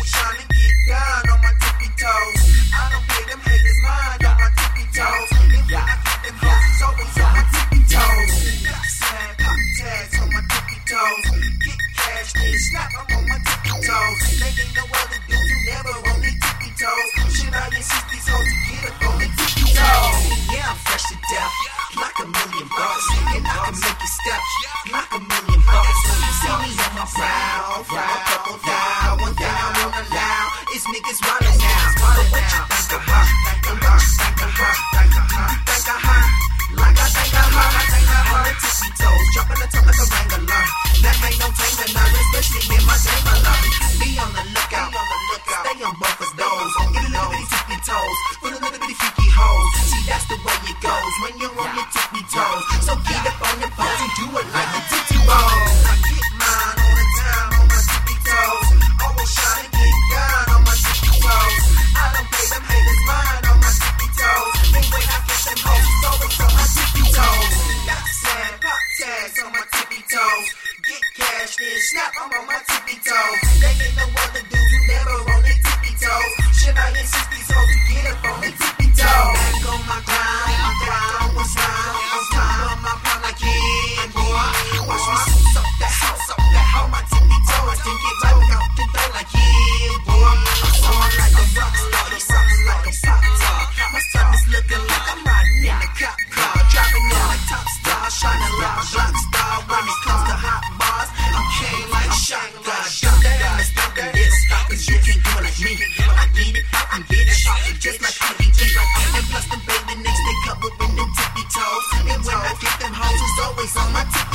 always trying to get down on my tippy toes. I don't pay them haters mind on my tippy toes. And when I get them hoes, it's always on my tippy toes. Slap pop tags on my tippy toes. Get cash, then snap, I'm on my tippy toes. They ain't no other dudes who never on their tippy toes. Should I insist these hoes to get up on their tippy toes? Yeah, I'm fresh to death, like $1 million. And I can make you step, like $1 million. See me on my prowl, from a couple down, one down, one allowed. It's niggas running now. But what you think of her? And what you think of her? Do you think of her? Like I think of her. I think of her. Tippy toes, dropping the tongue like a wrangler. That ain't no taming her, especially in my dangler. Be on the lookout, stay on both of those. Get a little bitty tippy toes, with a little bitty freaky hoes. See, that's the way it goes when you're on your tippy toes. So get up on your pose and do it like a tippy toes. I get mine all the time on my tippy toes. Always trying to get down on my tippy toes. I don't pay them haters mind on my tippy toes. And when I get them hoes, it's always on my tippy toes. Got sand, pop tags on my tippy toes. Get cash, then snap, I'm on my tippy toes. They ain't no other dudes who never on their tippy toes. Should I insist these hoes to get up on their tippy toes? Back on my grind, on what's right. I'm time on my prime like yeah, boy. Watch me suck that house, on my tippy toes. Then get right back out the door like yeah, boy. I'm soaring like a rock star, or something like a pop star. My son is looking like I'm riding in a cop car, driving in like top star, shining like a rock star. When it comes to hot bars, I'm king like a shotgun. Drop that and let's stop this, 'cause you can't do it like me. I get it, I can get it, just like PDG. And plus the baby nicks, they covered in them tippy toes. And when I get them hoes, it's always on my tippy